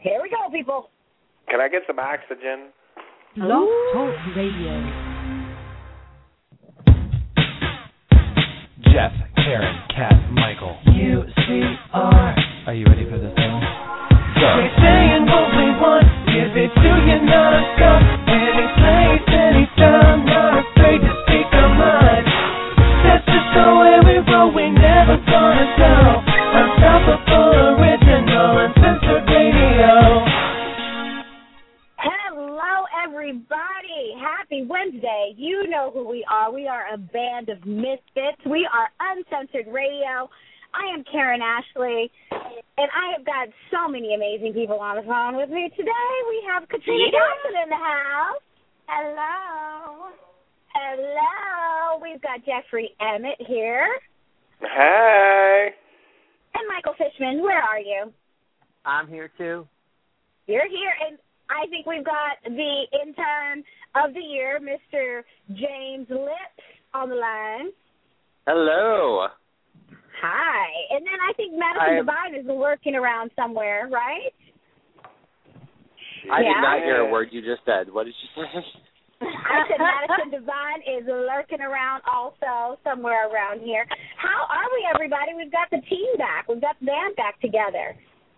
Here we go, people. Can I get some oxygen? Blog Talk Radio. Jeff, Karen, Kat, Michael. UCR. Are you ready for this one? Go. We're saying what we want. Give it to you non-stop. Any place, anytime. Not afraid to speak our mind. That's just the way we roll. We never gonna stop. Unstoppable, original, uncensored radio. Hello, everybody. Happy Wednesday. You know who we are. We are a band of misfits. We are Uncensored Radio. I am Karen Ashley, and I have got so many amazing people on the phone with me today. We have Katrina Johnson in the house. Hello. Hello. We've got Jeffrey Emmett here. Hey. And Michael Fishman. Where are you? I'm here, too. You're here, and I think we've got the intern of the year, Mr. James Lips, on the line. Hello. Hi. And then I think Madison Devine is lurking around somewhere, right? I did not hear a word you just said. What did you say? I said Madison Devine is lurking around also somewhere around here. How are we, everybody? We've got the team back. We've got the band back together.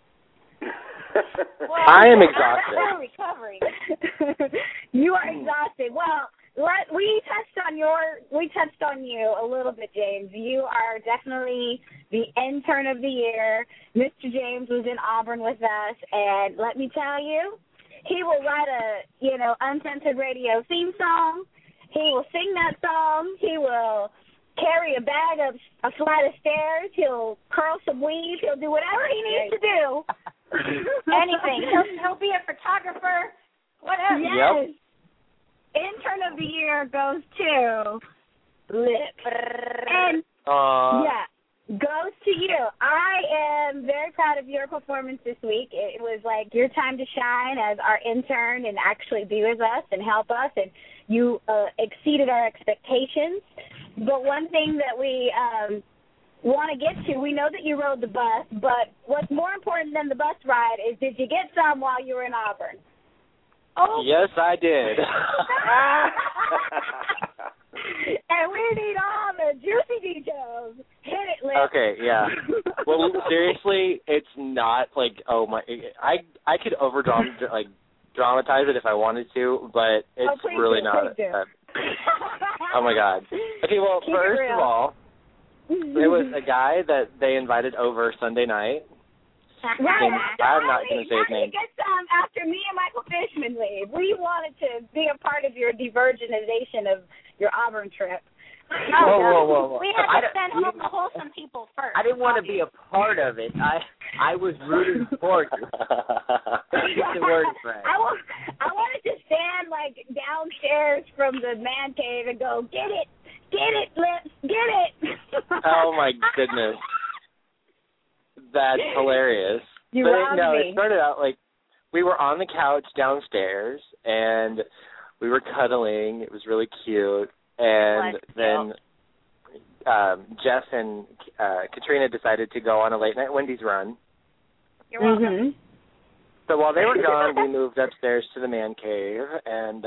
Well, I am exhausted. We're recovering. You are exhausted. Well, we touched on you a little bit, James. You are definitely the intern of the year. Mr. James was in Auburn with us, and let me tell you, he will write a, Uncensored Radio theme song. He will sing that song. He will carry a bag of a flight of stairs. He'll curl some weave. He'll do whatever he needs to do. Anything. He'll be a photographer. Whatever. Yes. Yep. Intern of the year goes to Lip. And, goes to you. I am very proud of your performance this week. It was like your time to shine as our intern and actually be with us and help us, and you exceeded our expectations. But one thing that we want to get to, we know that you rode the bus, but what's more important than the bus ride is, did you get some while you were in Auburn? Oh. Yes, I did. And we need all the juicy details. Hit it, Liz. Okay, yeah. Well, seriously, it's not like, oh my, I could dramatize it if I wanted to, but it's really not. Oh my God. Okay, well, first of all, there was a guy that they invited over Sunday night. Right. I'm not going to say his name. Get some after me and Michael Fishman leave. We wanted to be a part of your divergenization of your Auburn trip. Whoa. We had to send home the wholesome people first. I didn't want to be a part of it. I was rooting for you. Get the word right. I wanted to stand downstairs from the man cave and go, get it, Lips, get it. Oh my goodness. That's hilarious. It started out we were on the couch downstairs and we were cuddling. It was really cute. And then Jeff and Katrina decided to go on a late night Wendy's run. You're welcome. So while they were gone, we moved upstairs to the man cave, and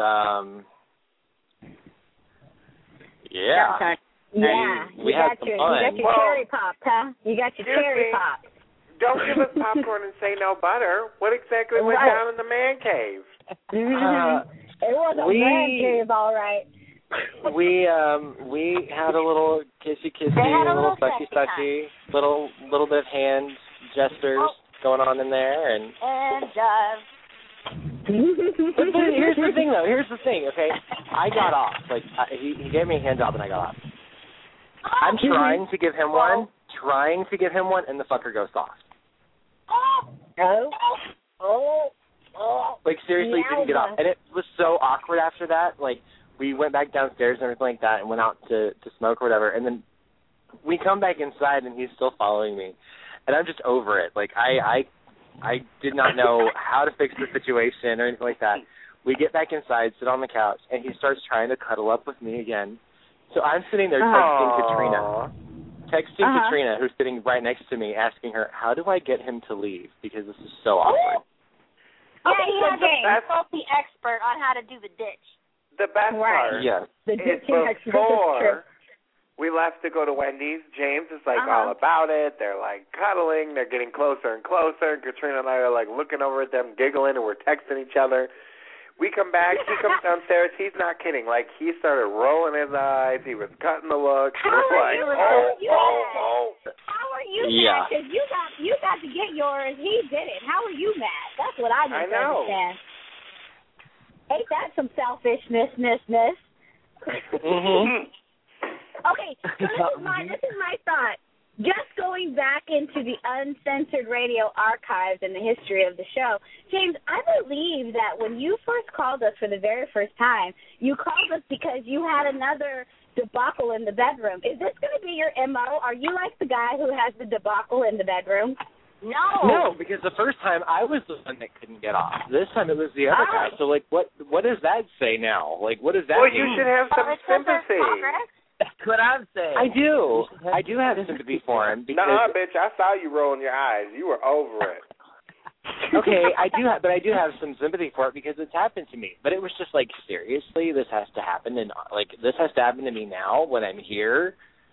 we had some fun. You got your cherry pop, huh? You got your cherry pop. Don't give us popcorn and say no butter. What exactly went down in the man cave? It was a man cave, all right. We had a little kissy, a little sucky, little bit of hand gestures going on in there, and but here's the thing, though. Here's the thing, okay? I got off. He gave me a hand job, and I got off. I'm trying to give him one, and the fucker goes soft. Seriously, didn't get off. And it was so awkward after that. We went back downstairs and everything like that and went out to smoke or whatever. And then we come back inside, and he's still following me. And I'm just over it. I did not know how to fix the situation or anything like that. We get back inside, sit on the couch, and he starts trying to cuddle up with me again. So I'm sitting there texting Katrina, who's sitting right next to me, asking her, how do I get him to leave? Because this is so awkward. Consult the expert on how to do the ditch. The best part The is ditching expert. before we left to go to Wendy's, James is like all about it. They're like cuddling. They're getting closer and closer. Katrina and I are like looking over at them, giggling, and we're texting each other. We come back. He comes downstairs. He's not kidding. Like, he started rolling his eyes. He was cutting the look. How are you oh. How are you mad? Because you got to get yours. He didn't. How are you mad? That's what I need to understand. Ain't that some selfishness? Okay, so this is my thought. Just going back into the Uncensored Radio archives and the history of the show, James, I believe that when you first called us for the very first time, you called us because you had another debacle in the bedroom. Is this going to be your MO? Are you like the guy who has the debacle in the bedroom? No, because the first time I was the one that couldn't get off. This time it was the other guy. So, like, what does that say now? Like, what does that mean? Well, you should have some sympathy. That's what I'm saying. I do. I do have sympathy for him. Because, Nuh-uh, bitch. I saw you rolling your eyes. You were over it. Okay, I do have some sympathy for it because it's happened to me. But it was just like, seriously, this has to happen, and like this has to happen to me now when I'm here.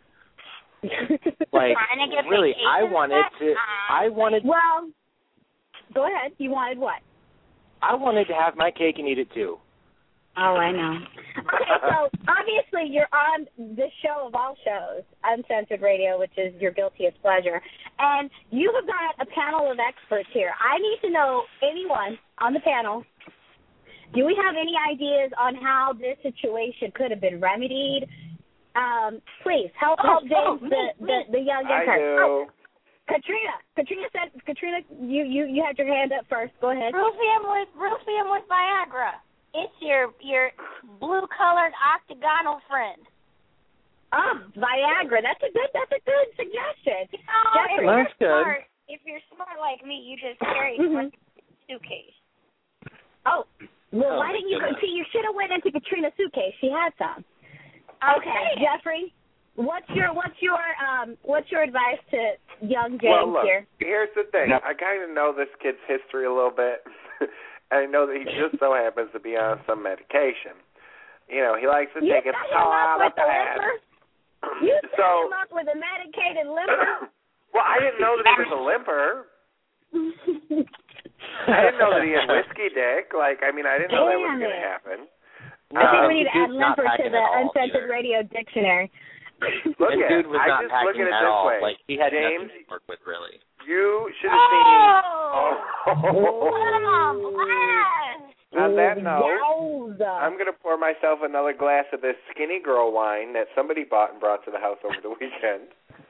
Like, really, I wanted. Well, go ahead. You wanted what? I wanted to have my cake and eat it too. Oh, I know. Okay, so obviously you're on the show of all shows, Uncensored Radio, which is your guiltiest pleasure, and you have got a panel of experts here. I need to know, anyone on the panel, do we have any ideas on how this situation could have been remedied? Please, help James, the young intern. I do. Katrina, you had your hand up first. Go ahead. Roof him with Viagra. It's your blue-colored octagonal friend. Viagra. That's a good suggestion. If you're smart like me, you just carry a suitcase. Oh, well, why didn't you go? See, you should have went into Katrina's suitcase. She had some. Okay, Jeffrey, what's your advice to young James well, look, here? Here's the thing. I kind of know this kid's history a little bit. I know that he just so happens to be on some medication. You know, he likes to take it all out of the pad. You set him up with a medicated limper? Well, I didn't know that he was a limper. I didn't know that he had whiskey dick. Like, I mean, I didn't know that was going to happen. I think we need to add limper to the Uncensored Radio dictionary. Look and dude was not packing at all. Way. Like, he had James, nothing to work with, really. You should have seen. On that note, I'm going to pour myself another glass of this Skinny Girl wine that somebody bought and brought to the house over the weekend.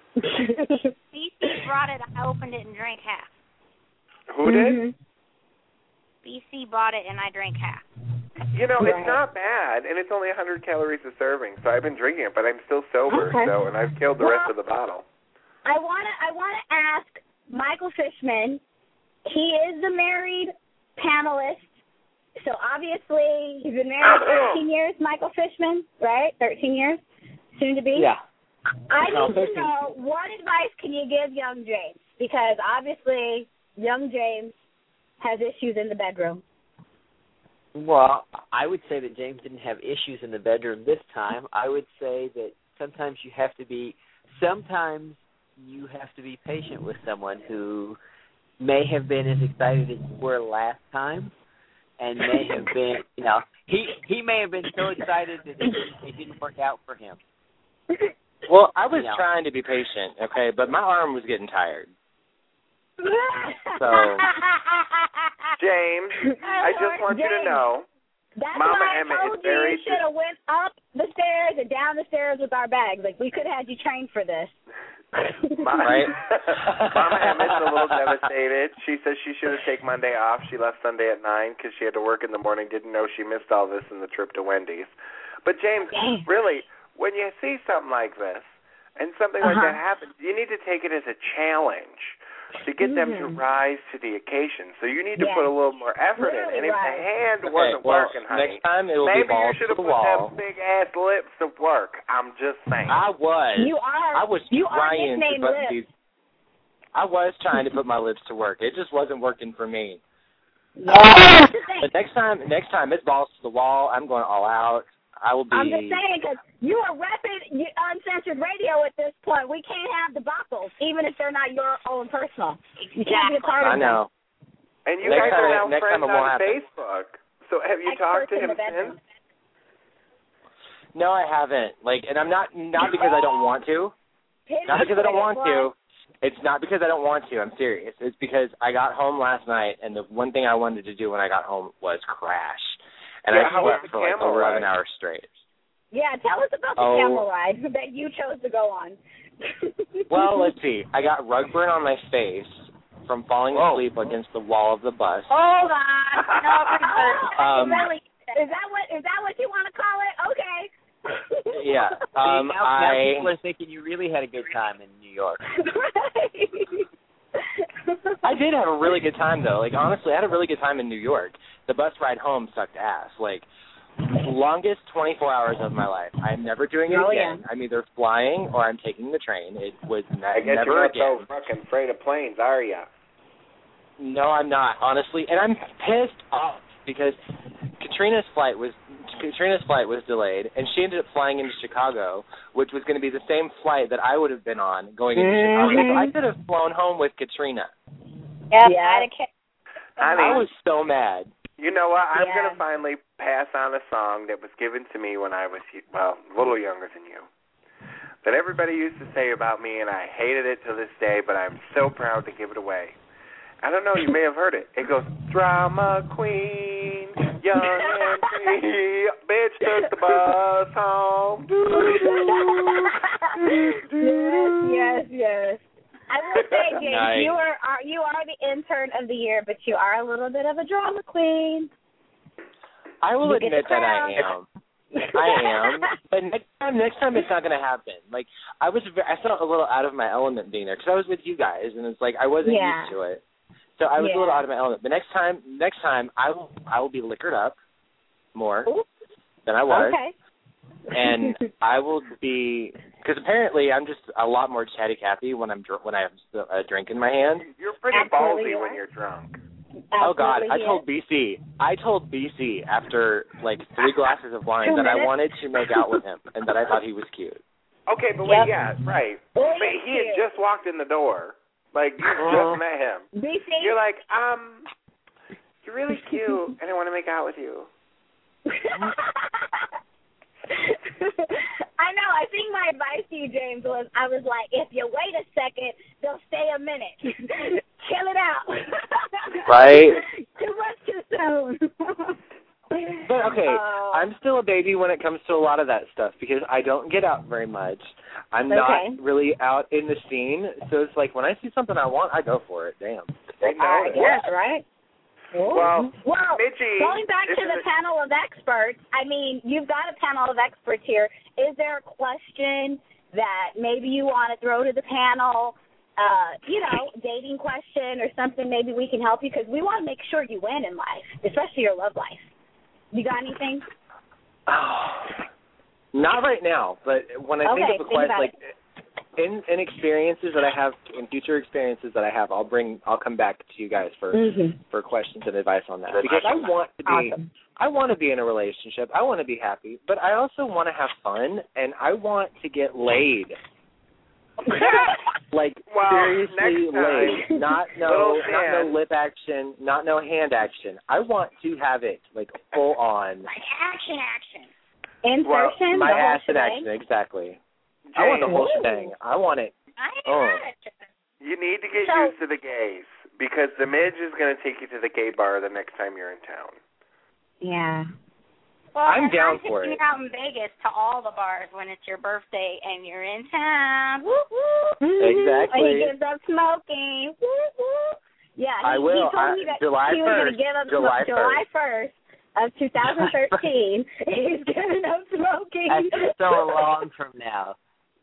BC brought it. I opened it and drank half. Who did? BC bought it and I drank half. You know, it's not bad, and it's only 100 calories a serving, so I've been drinking it, but I'm still sober, and I've killed the rest of the bottle. I want to ask Michael Fishman. He is the married panelist, so obviously he's been married 13 years, Michael Fishman, right? 13 years, soon to be? Yeah. I need to know, what advice can you give young James? Because obviously young James has issues in the bedroom. Well, I would say that James didn't have issues in the bedroom this time. I would say that sometimes you have to be patient with someone who may have been as excited as you were last time, and may have been, he may have been so excited that it didn't work out for him. Well, I was trying to be patient, okay, but my arm was getting tired. So, James, I just want you to know, that's Mama why Emmett I told you you should have went up the stairs and down the stairs with our bags. Like, we could have had you trained for this. Right? Mama Emmett's a little devastated. She says she should have taken Monday off. She left Sunday at 9 because she had to work in the morning, didn't know she missed all this in the trip to Wendy's. But, James, really, when you see something like this and something like that happens, you need to take it as a challenge to get them to rise to the occasion. So you need to put a little more effort in. And if the hand wasn't working, honey, next time it will maybe be balls you should have to the put wall. them big-ass lips to work. I'm just saying. I was trying to put lips. I was trying to put my lips to work. It just wasn't working for me. But next time it's balls to the wall. I'm going all out. I will be. I'm just saying, because you are repping Uncensored Radio at this point. We can't have debacles, even if they're not your own personal. You can't be a part of I know. And you guys are now friends on Facebook. So have you talked to him since? No, I haven't. And I'm not because I don't want to. Not because I don't want to. It's not because I don't want to. I'm serious. It's because I got home last night, and the one thing I wanted to do when I got home was crash. And I slept for 11 hours straight. Yeah, tell us about the camel ride that you chose to go on. Well, let's see. I got rug burn on my face from falling asleep against the wall of the bus. Hold on. Really? Is that what you want to call it? Okay. Yeah. Now people are thinking you really had a good time in New York. I did have a really good time, though. Honestly, I had a really good time in New York. The bus ride home sucked ass. Longest 24 hours of my life. I'm never doing it again. I'm either flying or I'm taking the train. It was I guess never you're not again. so fucking afraid of planes, are you? No, I'm not, honestly. And I'm pissed off because Katrina's flight was delayed, and she ended up flying into Chicago, which was going to be the same flight that I would have been on going into Chicago. So I could have flown home with Katrina. Yeah. I was so mad. You know what? I'm going to finally pass on a song that was given to me when I was, a little younger than you, that everybody used to say about me, and I hated it to this day, but I'm so proud to give it away. I don't know, you may have heard it. It goes, drama queen, young and free, bitch took the bus home. Yes. I will say, James, nice. you are the intern of the year, but you are a little bit of a drama queen. I will admit that I am. But next time it's not going to happen. I felt a little out of my element being there because I was with you guys, and it's I wasn't used to it. So I was a little out of my element. But next time I will be liquored up more than I was. Okay. And I will be, because apparently I'm just a lot more chatty Cathy when I have a drink in my hand. You're pretty ballsy when you're drunk. Oh God, I told BC after 3 glasses of wine that I wanted to make out with him and that I thought he was cute. Okay, but wait, right. But he had just walked in the door. You just met him. BC? You're you're really cute, and I want to make out with you. I know. I think my advice to you, James, was if you wait a second, they'll stay a minute. Chill it out. Right? Too much too soon. But okay, I'm still a baby when it comes to a lot of that stuff because I don't get out very much. I'm not really out in the scene, so it's when I see something I want, I go for it. Damn. Yes, right? Well, Mitchie, going back to the panel of experts, you've got a panel of experts here. Is there a question that maybe you want to throw to the panel, dating question or something maybe we can help you? Because we want to make sure you win in life, especially your love life. You got anything? Not right now, but when I think of a question, in experiences that I have, in future experiences that I have, I'll come back to you guys for questions and advice on that. Because I want to be in a relationship. I want to be happy, but I also want to have fun, and I want to get laid. Seriously laid. Not no lip action, not no hand action. I want to have it full on. Action. Insertion. My ass in action, exactly. James, I want the whole thing. I want it. You need to get used to the gays because the Midge is going to take you to the gay bar the next time you're in town. Yeah. Well, I'm down for it. I'm out in Vegas to all the bars when it's your birthday and you're in town. Woo woo. Exactly. And he gives up smoking. Woo woo. Yeah. I will. He told me that July he was going to give up July 1st of 2013. He's giving up smoking. That's so long from now.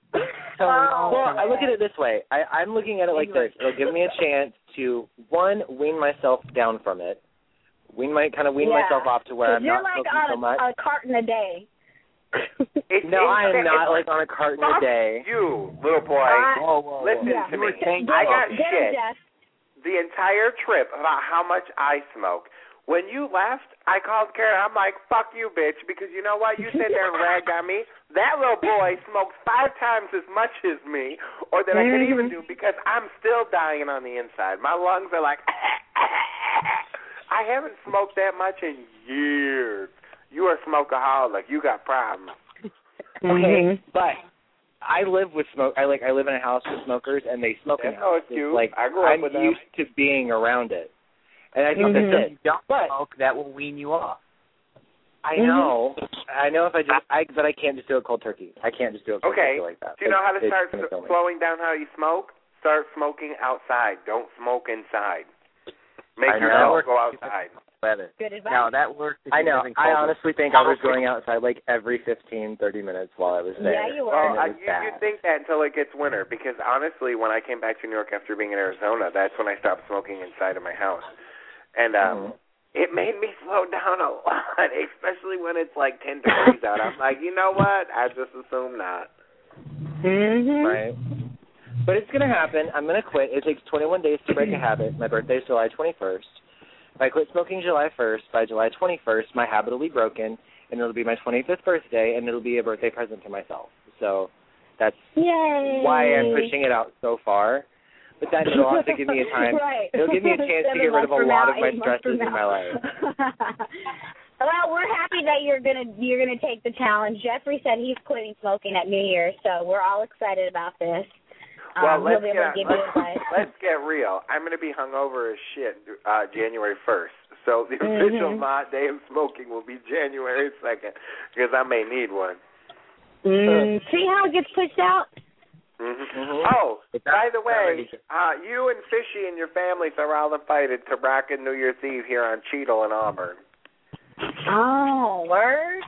I look at it this way. I'm looking at it like this. It'll give me a chance to, one, wean myself down from it. Wean myself off to where I'm not smoking so much. You're a carton a day. No, I am not on a carton a day. You, little boy, listen to me. I got shit. the entire trip about how much I smoke. When you left, I called Karen. I'm like, fuck you, bitch, because you know what? You sat there and ragged on me. That little boy smokes 5 times as much as me, or that I could even do, because I'm still dying on the inside. My lungs are like, I haven't smoked that much in years. You are a smokeaholic. You got problems. Okay, but I live with I live in a house with smokers, and they smoke in the house. Like, I grew up with them. I'm used to being around it. And I think if you don't smoke, that will wean you off. I know. I know if but I can't just do a cold turkey. I can't just do a cold turkey like that. Do you know how to start slowing down how you smoke? Start smoking outside. Don't smoke inside. Make yourself go outside. Good advice. No, that works. I know. I honestly think I was going outside like every 15, 30 minutes while I was there. Yeah, you were. Well, you think that until it gets winter, because honestly, when I came back to New York after being in Arizona, that's when I stopped smoking inside of my house. And it made me slow down a lot, especially when it's like 10 degrees out. I'm like, you know what? I just assume not. Right. But it's going to happen. I'm going to quit. It takes 21 days to break a habit. My birthday is July 21st. If I quit smoking July 1st, by July 21st, my habit will be broken, and it'll be my 25th birthday, and it'll be a birthday present to myself. So that's why I'm pushing it out so far. But then it'll also give me a time. It'll give me a chance to get rid of a lot of my stresses in my life. Well, we're happy that you're gonna take the challenge. Jeffrey said he's quitting smoking at New Year's, so we're all excited about this. Well, let's get real. I'm going to be hungover as shit January 1st. So the official day of smoking will be January 2nd, because I may need one. See how it gets pushed out? Oh, by the way, you and Fishy and your families are all invited to Rockin' New Year's Eve here on Cheadle in Auburn. Oh, word?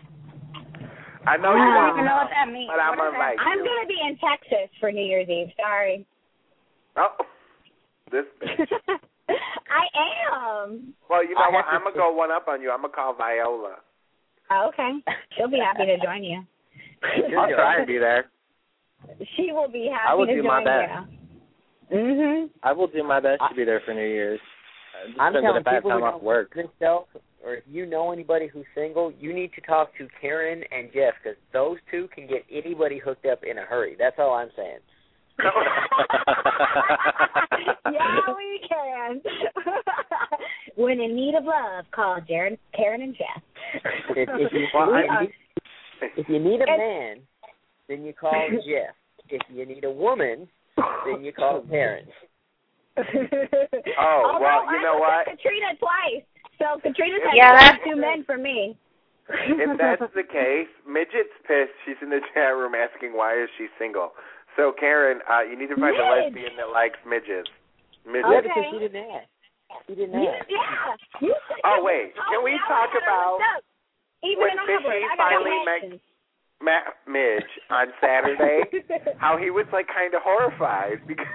I know I you don't even know what that means. But I'm invited. I'm going to be in Texas for New Year's Eve. Sorry. Oh, this bitch. I am. Well, you know what? I'm going to go one up on you. I'm going to call Viola. Oh, okay. She'll be happy to join you. I'll try to be there. She will be happy to join you. I will do my best. I will do my best to be there for New Year's. I'm telling people who don't work themselves, or if you know anybody who's single, you need to talk to Karen and Jeff, because those two can get anybody hooked up in a hurry. That's all I'm saying. Yeah, we can. When in need of love, call Karen and Jeff. If you need a man, then you call Jeff. If you need a woman, then you call Karen. Oh, well, you know what? Katrina twice. So Katrina's had 2 men for me. If that's the case, Midget's pissed. She's in the chat room asking why is she single. So, Karen, you need to find a lesbian that likes midgets. Yeah, because she didn't ask. She didn't ask. Yeah. Oh, wait. Can we talk about when Fishy finally met Midge on Saturday, how he was, like, kind of horrified? Because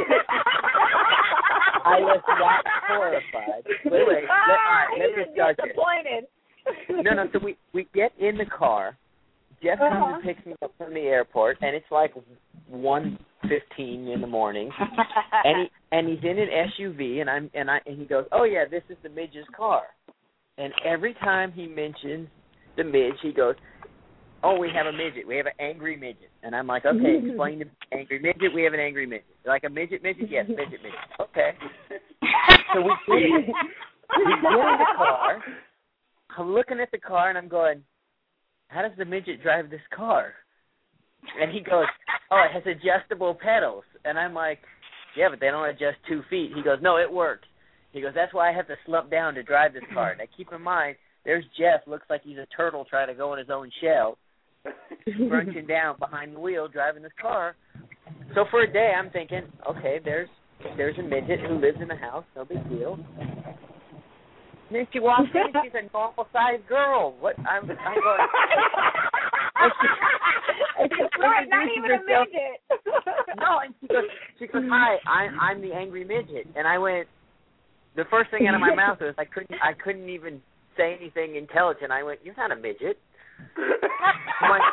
I was not horrified. Wait. Let me start here. No, so we get in the car. Jeff comes and picks me up from the airport, and it's like 1:15 in the morning, and he's in an SUV, and he goes, "Oh yeah, this is the Midge's car," and every time he mentions the Midge, he goes, "Oh, we have a midget. We have an angry midget," and I'm like, "Okay, explain the angry midget. We have an angry midget. Like a midget? Yes, midget. Okay." So we get in the car. I'm looking at the car, and I'm going, how does the midget drive this car? And he goes, oh, it has adjustable pedals. And I'm like, yeah, but they don't adjust 2 feet. He goes, no, it works. He goes, that's why I have to slump down to drive this car. Now, keep in mind, there's Jeff, looks like he's a turtle trying to go in his own shell, crunching down behind the wheel, driving this car. So for a day, I'm thinking, okay, there's a midget who lives in the house, no big deal. And then she walks in, she's a normal-sized girl. What? I'm going... not even a midget. No, and she goes, hi, I'm the angry midget. And I went, the first thing out of my mouth was, I couldn't even say anything intelligent. I went, you're not a midget. I'm like,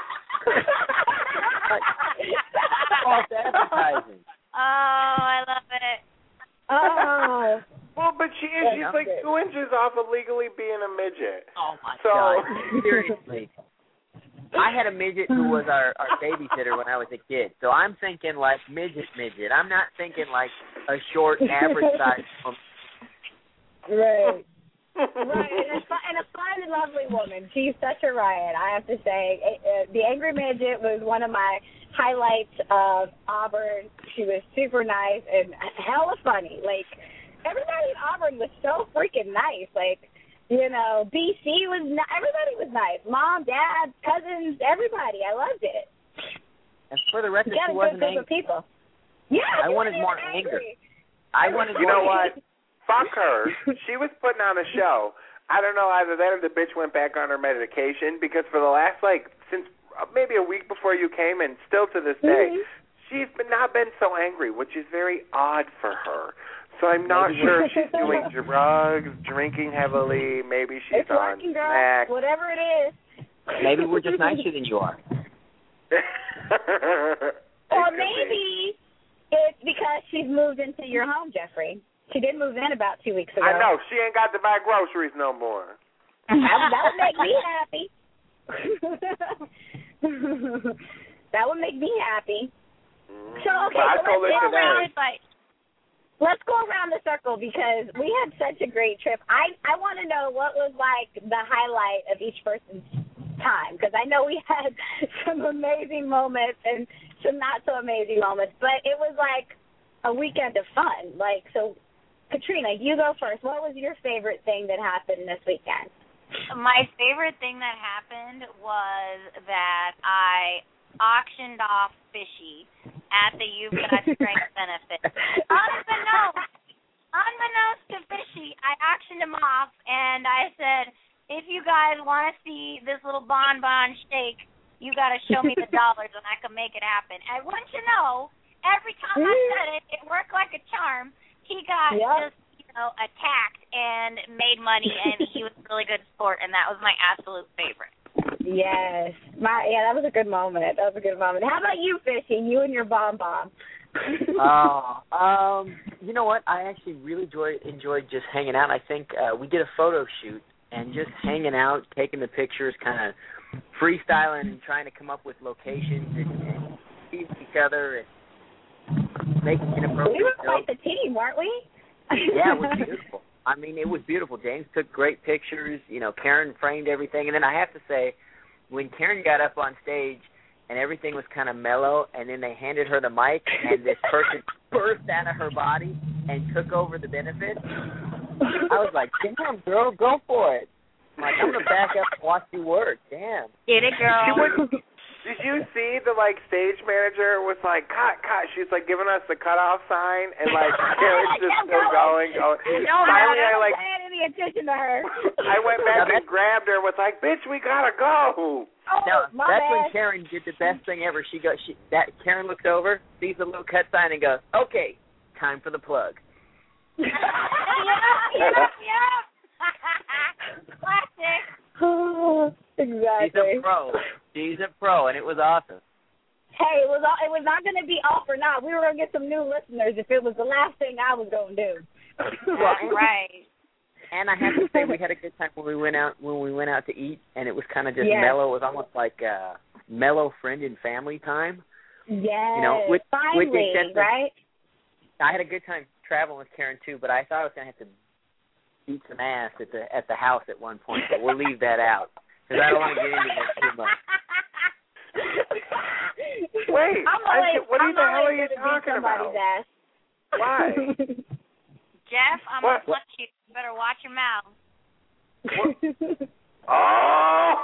false advertising. Oh, I love it. Oh. Well, but she's like 2 inches off of legally being a midget. Oh, my God. Seriously. I had a midget who was our babysitter when I was a kid. So I'm thinking like midget. I'm not thinking like a short, average size woman. Right. Right, and a fine and lovely woman. She's such a riot, I have to say. The Angry Midget was one of my highlights of Auburn. She was super nice and hella funny. Like, everybody in Auburn was so freaking nice. Like, you know, BC was everybody was nice. Mom, Dad, cousins, everybody. I loved it. And for the record, she wasn't angry. People. Yeah, I wanted more anger. I wanted. You know what? Fuck her. She was putting on a show. I don't know, either that or the bitch went back on her medication, because for the last, since maybe a week before you came, and still to this day, she's not been so angry, which is very odd for her. So I'm not sure if she's doing drugs, drinking heavily, maybe she's on smack. Whatever it is. Maybe we're just nicer than you are. Or maybe it's because she's moved into your home, Jeffrey. She did move in about 2 weeks ago. I know. She ain't got to buy groceries no more. That would make me happy. That would make me happy. So, okay, let's go around the circle, because we had such a great trip. I want to know what was like the highlight of each person's time, because I know we had some amazing moments and some not so amazing moments, but it was like a weekend of fun. Like, so, Katrina, you go first. What was your favorite thing that happened this weekend? My favorite thing that happened was that I auctioned off Fishy at the You've Got Strength benefit. Unbeknownst to Fishy, I auctioned him off, and I said, if you guys want to see this little bonbon shake, you got to show me the dollars, and I can make it happen. And wouldn't you know, every time I said it, it worked like a charm. He got just, attacked and made money, and he was a really good sport, and that was my absolute favorite. Yes. That was a good moment. How about you, Fishy? You and your bonbon. You know what? I actually really enjoyed just hanging out. I think we did a photo shoot and just hanging out, taking the pictures, kind of freestyling and trying to come up with locations and teasing each other and making inappropriate We were jokes. quite the team, weren't we? Yeah, it was beautiful. I mean, it was beautiful. James took great pictures. Karen framed everything. And then I have to say, when Karen got up on stage and everything was kind of mellow, and then they handed her the mic, and this person burst out of her body and took over the benefit, I was like, damn, girl, go for it. I'm like, I'm going to back up and watch you work. Damn. Get it, girl. Did you see the stage manager was like, cut? She's giving us the cutoff sign, and Karen's just still going. Finally, I paying any attention to her. I went back and grabbed her and was like, bitch, we gotta go. No, that's when Karen did the best thing ever. Karen looks over, sees the little cut sign, and goes, okay, time for the plug. Yep. Classic. Exactly. She's a pro, and it was awesome. Hey, it was not going to be all for naught. We were going to get some new listeners if it was the last thing I was going to do. Right. And I have to say, we had a good time when we went out to eat, and it was kind of just mellow. It was almost like mellow friend and family time. Yes. Finally, right? I had a good time traveling with Karen too, but I thought I was going to have to beat some ass at the house at one point, but we'll leave that out because I don't want to get into this too much. Wait, what the hell are you talking about? Ass. Why? Jeff, I'm going to punch you. You better watch your mouth. Oh!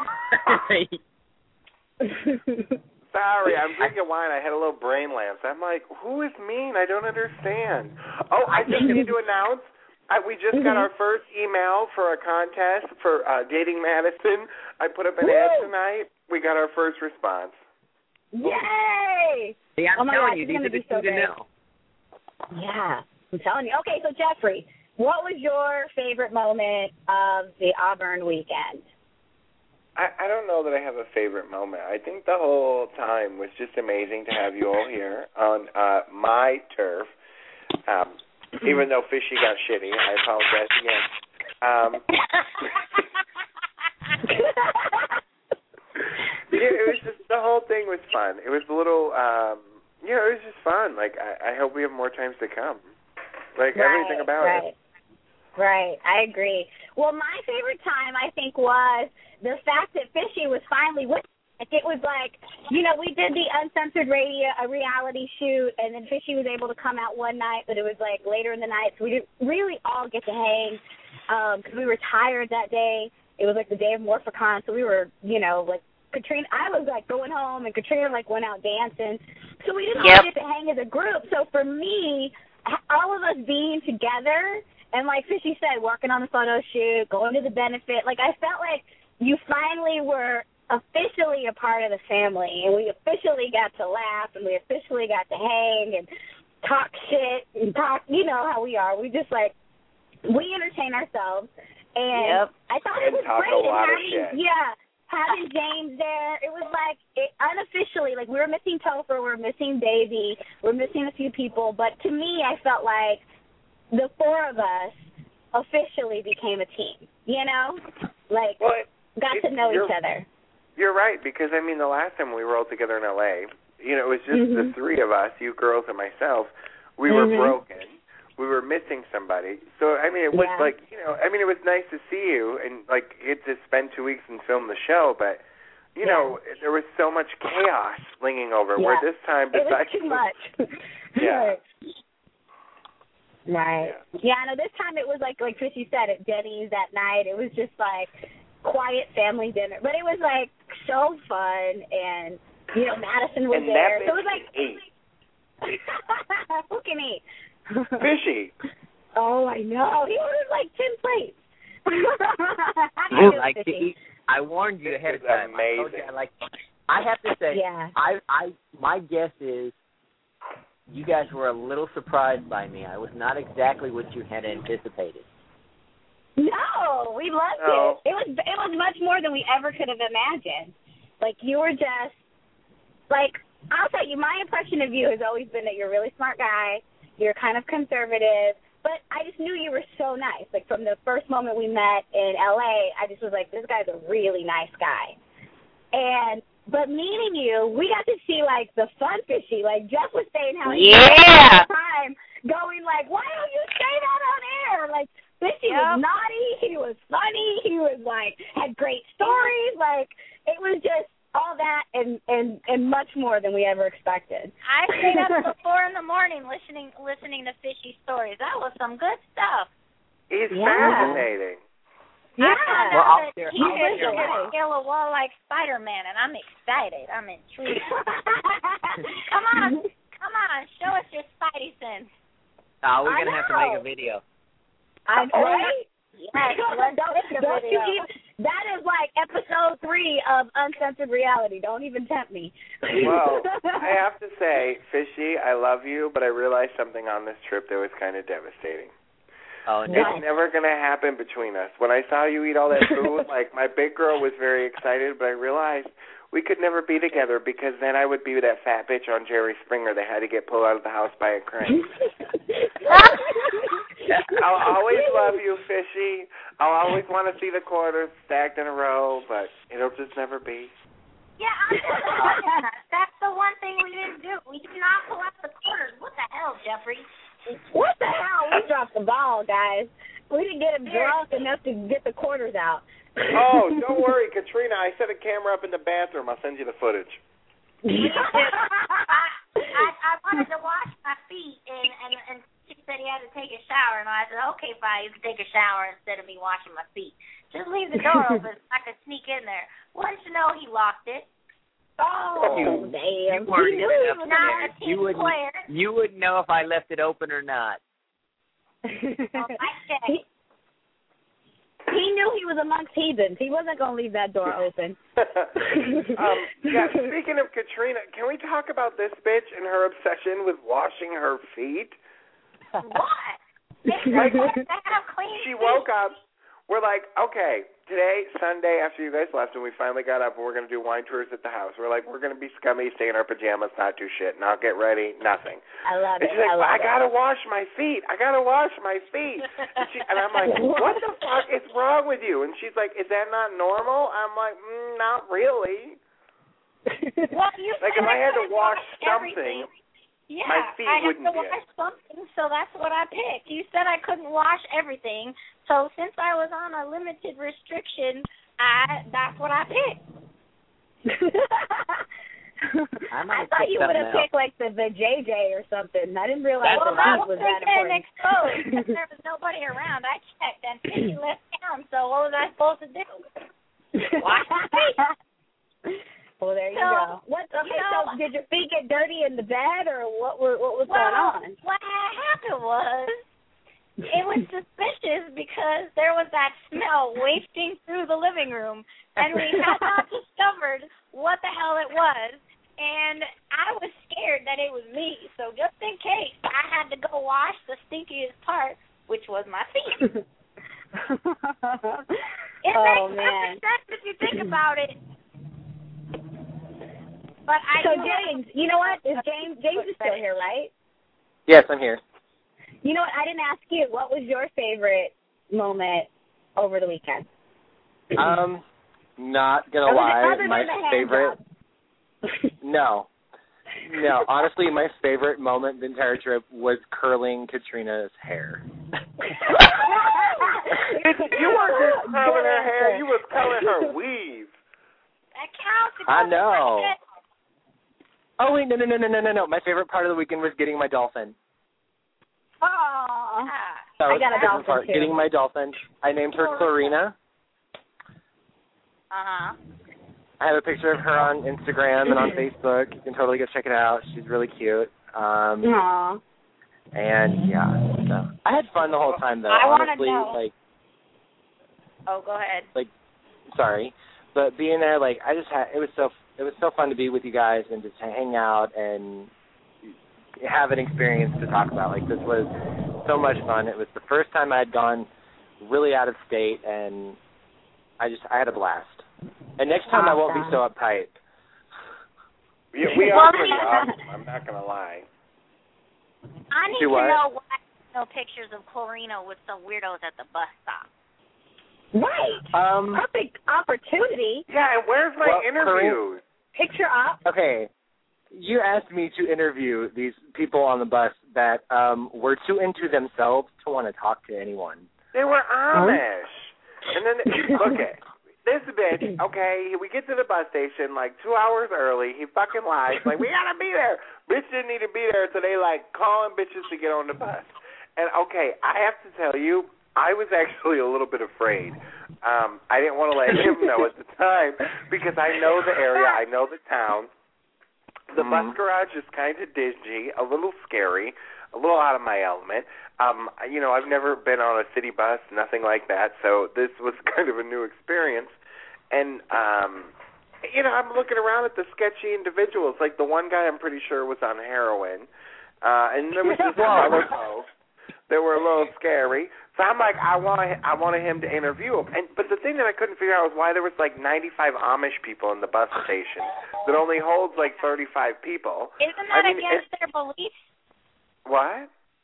Sorry, I'm drinking wine. I had a little brain lapse. I'm like, who is mean? I don't understand. Oh, I just need to announce, we just got our first email for a contest for Dating Madison. I put up an ad tonight. We got our first response. Yay! See, I'm telling you, these are the two to know. Yeah, I'm telling you. Okay, so Jeffrey, what was your favorite moment of the Auburn weekend? I don't know that I have a favorite moment. I think the whole time was just amazing to have you all here on my turf. even though Fishy got shitty. I apologize again. Yeah, it was just, the whole thing was fun. It was a little, it was just fun. Like, I hope we have more times to come. Like, everything about it. Right, I agree. Well, my favorite time, I think, was the fact that Fishy was finally with us. It was like, we did the Uncensored Radio, a reality shoot, and then Fishy was able to come out one night, but it was, like, later in the night, so we didn't really all get to hang because we were tired that day. It was, like, the day of Morphicon, so we were, like, Katrina, I was, like, going home, and Katrina, like, went out dancing, so we didn't all get to hang as a group. So for me, all of us being together, and like Fishy said, working on the photo shoot, going to the benefit, like I felt like you finally were officially a part of the family, and we officially got to laugh, and we officially got to hang and talk shit and talk, you know how we are. We just like, we entertain ourselves, and I thought it was great. Having James there, it was like unofficially, like we were missing Topher, we were missing Davey, we were missing a few people, but to me, I felt like the four of us officially became a team, Like, got to know each other. You're right, because, I mean, the last time we were all together in L.A., it was just the three of us, you girls and myself. We were broken. We were missing somebody. So, I mean, it was like, it was nice to see you and, like, get to spend 2 weeks and film the show, but, there was so much chaos flinging over, where this time, besides... It was too much. Right. Yeah, no, this time it was like Fishy said, at Denny's that night. It was just like quiet family dinner. But it was like so fun, and, Madison was there. So it was like... Who can eat? Fishy. Oh, I know. He ordered like 10 plates. I like to eat. I warned you ahead of time. Amazing. I have to say, my guess is you guys were a little surprised by me. I was not exactly what you had anticipated. No, we loved it. It was much more than we ever could have imagined. Like, you were just, like, I'll tell you, my impression of you has always been that you're a really smart guy, you're kind of conservative, but I just knew you were so nice. Like, from the first moment we met in L.A., I just was like, this guy's a really nice guy. But meeting you, we got to see, like, the fun Fishy. Like, Jeff was saying how he had time going, like, why don't you say that on air? Like, Fishy was naughty, he was funny, he was, like, had great stories. Like, it was just all that and much more than we ever expected. I stayed up till 4 a.m. listening to Fishy stories. That was some good stuff. He's fascinating. Yeah. Well, he's going to scale a wall like Spider-Man, and I'm excited. I'm intrigued. Come on. Show us your Spidey sense. We're going to have to make a video. Right? Yes. Don't you keep, that is like episode 3 of Uncensored Reality. Don't even tempt me. Well, I have to say, Fishy, I love you, but I realized something on this trip that was kind of devastating. Oh, no. It's never going to happen between us. When I saw you eat all that food, like, my big girl was very excited, but I realized we could never be together because then I would be that fat bitch on Jerry Springer that had to get pulled out of the house by a crane. I'll always love you, Fishy. I'll always want to see the quarters stacked in a row, but it'll just never be. Yeah, that's the one thing we didn't do. We did not pull out the quarters. What the hell, Jeffrey? What the hell? We dropped the ball, guys. We didn't get him drunk enough to get the quarters out. Oh, don't worry, Katrina. I set a camera up in the bathroom. I'll send you the footage. I wanted to wash my feet, and she said he had to take a shower, and I said, okay, fine, you can take a shower instead of me washing my feet. Just leave the door open so I could sneak in there. Once you know, he locked it. Oh, damn. You wouldn't know if I left it open or not. He knew he was amongst heathens. He wasn't going to leave that door open. Speaking of Katrina, can we talk about this bitch and her obsession with washing her feet? What? She woke up we're like, okay, today, Sunday, after you guys left and we finally got up and we're going to do wine tours at the house, we're like, we're going to be scummy, stay in our pajamas, not do shit, not get ready, nothing. I love it. And she's like, I got to wash my feet. And I'm like, what the fuck is wrong with you? And she's like, is that not normal? I'm like, not really. Well, you like, if I had to wash something, yeah, my feet wouldn't I have to wash something, so that's what I picked. You said I couldn't wash everything, so since I was on a limited restriction, that's what I picked. I thought you would have picked like the JJ or something. I didn't realize that was that important. Exposed because there was nobody around. I checked and Penny left town, so what was I supposed to do? Wash my feet. Well, there you go. So did your feet get dirty in the bed, or what was going on? What happened was, it was suspicious because there was that smell wafting through the living room, and we had not discovered what the hell it was, and I was scared that it was me. So just in case, I had to go wash the stinkiest part, which was my feet. It makes perfect sense if you think about it. But James, you know what? James is still here, right? Yes, I'm here. You know what? I didn't ask you. What was your favorite moment over the weekend? Not gonna lie, my favorite. No. Honestly, my favorite moment the entire trip was curling Katrina's hair. You weren't just curling her hair; you was curling her weave. That counts. I know. Oh, wait, no. My favorite part of the weekend was getting my dolphin. Oh, I got a dolphin, part, too. Getting my dolphin. I named her Clarina. Uh-huh. I have a picture of her on Instagram and on Facebook. You can totally go check it out. She's really cute. Aww. And, yeah, so. I had fun the whole time, though. I Honestly, know. Oh, go ahead. Sorry. But being there, it was so fun to be with you guys and just hang out and have an experience to talk about. This was so much fun. It was the first time I had gone really out of state, and I had a blast. And next time I won't be so uptight. We are pretty awesome, I'm not going to lie. I need to know why no pictures of Clarina with some weirdos at the bus stop. Right. Perfect opportunity. Yeah, and where's my interviews? Picture up. Okay. You asked me to interview these people on the bus that were too into themselves to want to talk to anyone. They were Amish. And then, this bitch, we get to the bus station 2 hours early. He fucking lies. We got to be there. Bitch didn't need to be there, so they, calling bitches to get on the bus. And, I have to tell you, I was actually a little bit afraid. I didn't want to let him know at the time because I know the area, I know the town. The bus garage is kind of dingy, a little scary, a little out of my element. I've never been on a city bus, nothing like that, so this was kind of a new experience. And, I'm looking around at the sketchy individuals. The one guy I'm pretty sure was on heroin. And there was this other folks that were a little scary. So I'm like, I wanted him to interview him. But the thing that I couldn't figure out was why there was 95 Amish people in the bus station that only holds 35 people. Isn't that against their beliefs? What?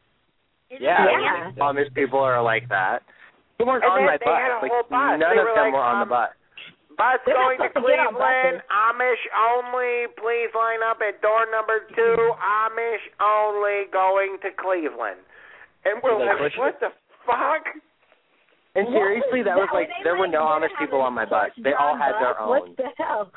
Yeah. Amish people are like that. They weren't on my bus. None of them were on the bus. Bus going to Cleveland, Amish only. Please line up at door number 2. Amish only going to Cleveland. And we're like, what the fuck? And seriously, that was there were no Amish people on my bus. They all had their own. What the hell?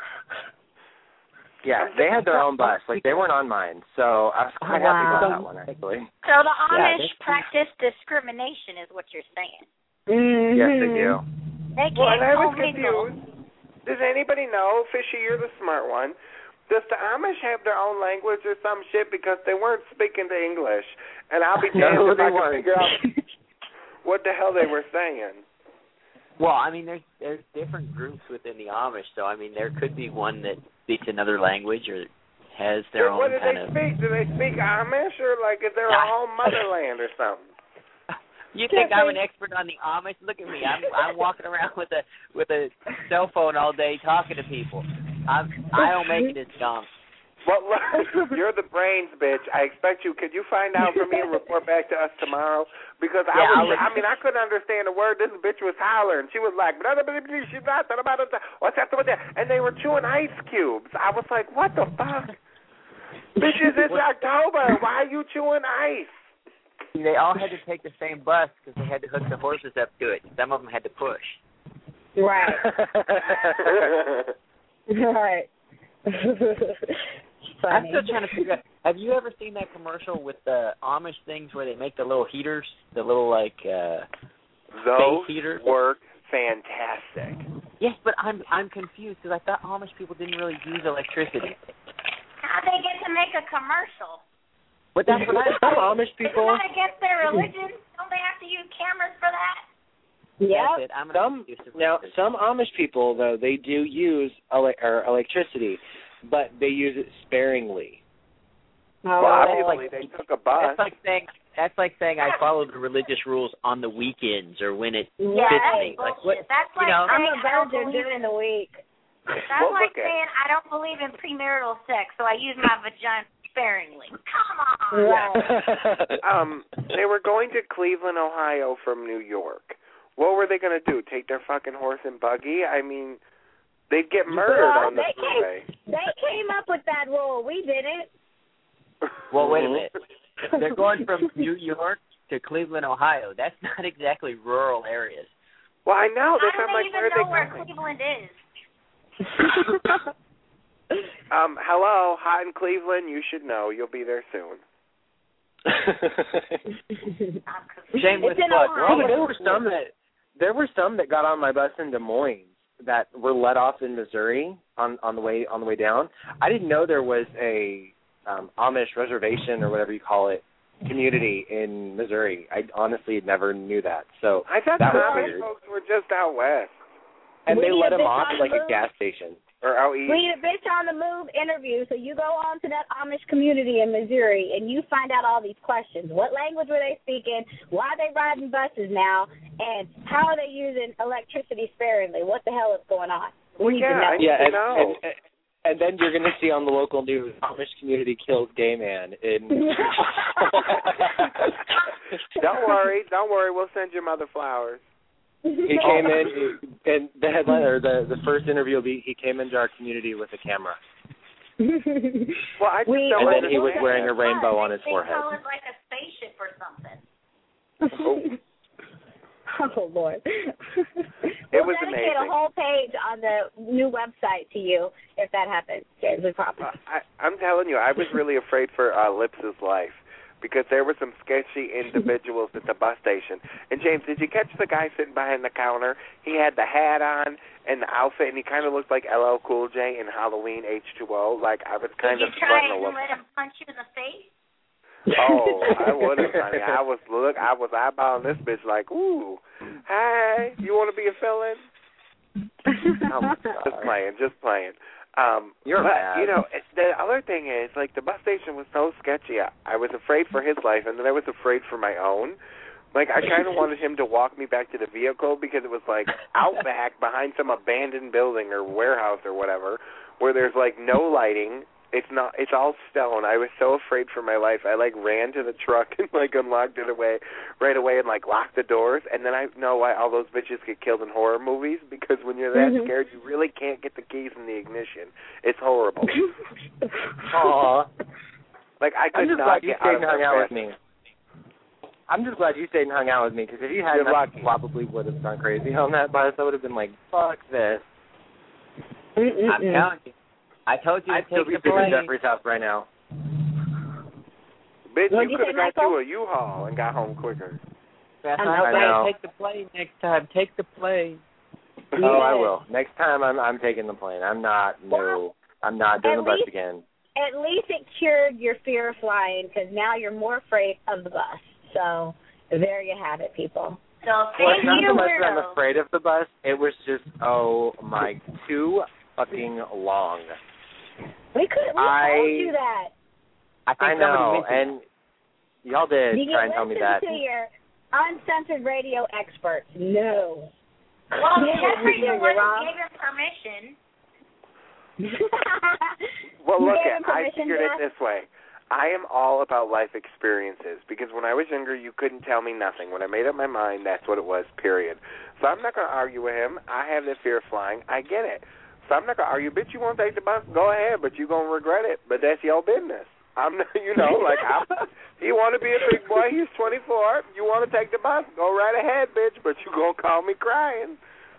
Yeah, they had their own bus. They weren't on mine. So I was quite happy about that one, actually. So the Amish practice discrimination is what you're saying. Mm-hmm. Yes, they do. They can't I was confused. Does anybody know, Fishy, you're the smart one, does the Amish have their own language or some shit? Because they weren't speaking to English. And I'll be damned if I can figure out what the hell they were saying. Well, there's different groups within the Amish, so there could be one that speaks another language or has their own kind of... What do they speak? Do they speak Amish or is there a whole motherland or something? You think I'm an expert on the Amish? Look at me. I'm walking around with a cell phone all day talking to people. I don't make it as dumb. Well, look, you're the brains, bitch. I expect you. Could you find out for me and report back to us tomorrow? Because I couldn't understand a word this bitch was hollering. She was like, what's that? And they were chewing ice cubes. I was like, what the fuck? Bitches, it's October. Why are you chewing ice? They all had to take the same bus because they had to hook the horses up to it. Some of them had to push. Right. Right. I'm still trying to figure out, have you ever seen that commercial with the Amish things where they make the little heaters, the little those space heaters? Work fantastic. Yes, but I'm confused because I thought Amish people didn't really use electricity. How they get to make a commercial? But that's what I thought. Amish people. Isn't that against their religion? Don't they have to use cameras for that? Yeah. Some Amish people though they do use electricity, but they use it sparingly. Well, obviously they took a bus. That's like saying I follow the religious rules on the weekends or when it fits me. Like what? That's like I'm a virgin during the week. That's like saying I don't believe in premarital sex, so I use my vagina sparingly. Come on. Right. They were going to Cleveland, Ohio from New York. What were they going to do? Take their fucking horse and buggy? I mean, they'd get murdered on the freeway. They came up with that rule. We didn't. Well, wait a minute. They're going from New York to Cleveland, Ohio. That's not exactly rural areas. Well, I know. I don't even know where Cleveland is. Hello, hot in Cleveland. You should know. You'll be there soon. Shameless plug. There were some that got on my bus in Des Moines that were let off in Missouri on the way down. I didn't know there was a Amish reservation or whatever you call it community in Missouri. I honestly never knew that. So I thought that the was Amish weird. folks were just out west. And they let him off at like a gas station. Or out east. We need a Bitch on the Move interview. So you go on to that Amish community in Missouri and you find out all these questions. What language were they speaking? Why are they riding buses now? And how are they using electricity sparingly? What the hell is going on? We need to know. Yeah, and then you're going to see on the local news, Amish community kills gay man. Don't worry. We'll send your mother flowers. He came in, and the headline or the first interview will be he came into our community with a camera. Well, I just and then he was wearing a rainbow on his forehead. It was like a spaceship or something. Oh Lord! It was amazing. We'll dedicate a whole page on the new website to you if that happens, James. We promise. I'm telling you, I was really afraid for Lips's life. Because there were some sketchy individuals at the bus station. And, James, did you catch the guy sitting behind the counter? He had the hat on and the outfit, and he kind of looked like LL Cool J in Halloween H2O. Like, I was kind of sweating a little. Did you try and let him punch you in the face? Oh, I would have, honey. I was eyeballing this bitch like, ooh, hi, you want to be a felon? Just playing. You're but, you know, the other thing is, like, the bus station was so sketchy. I was afraid for his life, and then I was afraid for my own. Like, I kind of wanted him to walk me back to the vehicle because it was, like, out back behind some abandoned building or warehouse or whatever where there's, like, no lighting. It's all stone. I was so afraid for my life. I, like, ran to the truck and, like, unlocked it right away and, like, locked the doors. And then I know why all those bitches get killed in horror movies, because when you're that scared, you really can't get the keys in the ignition. It's horrible. Aw. Like, I could not get out of hung out with me. I'm just glad you stayed and hung out with me, because if you hadn't, I probably would have gone crazy on that bus. I would have been like, fuck this. I'm telling you. I told you to take the plane. I'd Jeffrey's house right now. Bitch, you could have got you a U-Haul and got home quicker. That's right. Take the plane next time. Take the plane. Oh, I will. Next time, I'm taking the plane. I'm not doing the bus again. At least it cured your fear of flying, because now you're more afraid of the bus. So there you have it, people. So well, it's not so much that I'm afraid of the bus. It was just, too fucking long. We told you that. I know, and y'all did try and tell me that. uncensored radio experts. No. Well, Yeah, Jeffrey you're wouldn't wrong. give him permission. Well, You look, gave him I permission, figured it Jeff? this way. I am all about life experiences because when I was younger, you couldn't tell me nothing. When I made up my mind, that's what it was, period. So I'm not going to argue with him. I have the fear of flying. I get it. So I'm not going to argue. Bitch, you want to take the bus? Go ahead, but you're going to regret it. But that's your business. I'm not, you want to be a big boy. He's 24. You want to take the bus? Go right ahead, bitch, but you going to call me crying.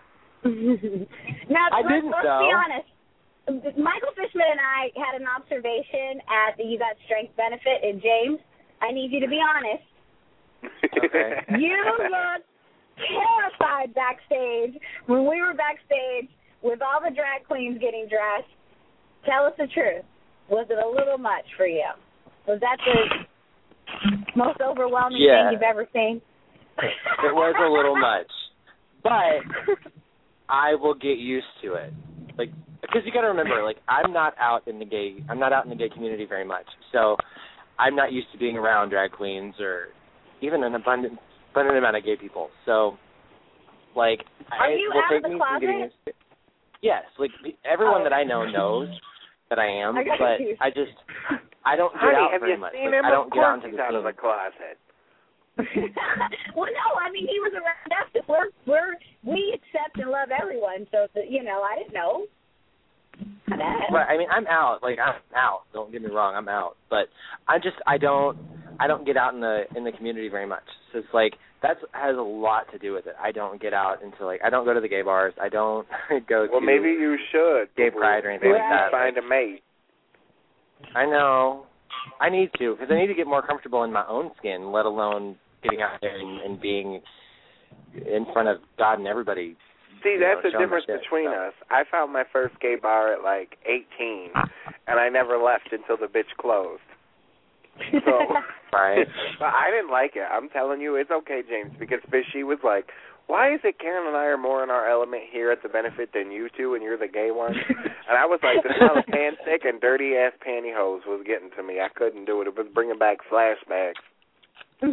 Now, I didn't, let's though. be honest. Michael Fishman and I had an observation at the You Got Strength benefit, and James, I need you to be honest. Okay. You looked terrified backstage when we were backstage with all the drag queens getting dressed. Tell us the truth. Was it a little much for you? Was that the most overwhelming thing you've ever seen? It was a little much, but I will get used to it. Like, because you got to remember, like, I'm not out in the gay community very much, so I'm not used to being around drag queens or even an abundant amount of gay people. So, like, Are you out of the closet? Yes, like everyone that I know knows that I am, but I don't get out very much. Honey, have you seen like, him? I don't Of get out course into he's the out of scene. the closet. Well, no, I mean, he was around us. We accept and love everyone, so, I didn't know. But I mean, I'm out. Like, I'm out. Don't get me wrong, I'm out. But I don't get out in the community very much. So it's like that has a lot to do with it. I don't get out until I don't go to the gay bars. I don't go to. Well, maybe you should. Gay pride or anything like that. Find a mate. I know. I need to because I need to get more comfortable in my own skin, let alone getting out there and being in front of God and everybody. See, that's the difference between us. I found my first gay bar at like 18, and I never left until the bitch closed. So, right. But I didn't like it. I'm telling you, it's okay, James, because she was like, why is it Karen and I are more in our element here at the benefit than you two, and you're the gay one? And I was like, the smell of pan stick and dirty-ass pantyhose was getting to me. I couldn't do it. It was bringing back flashbacks. I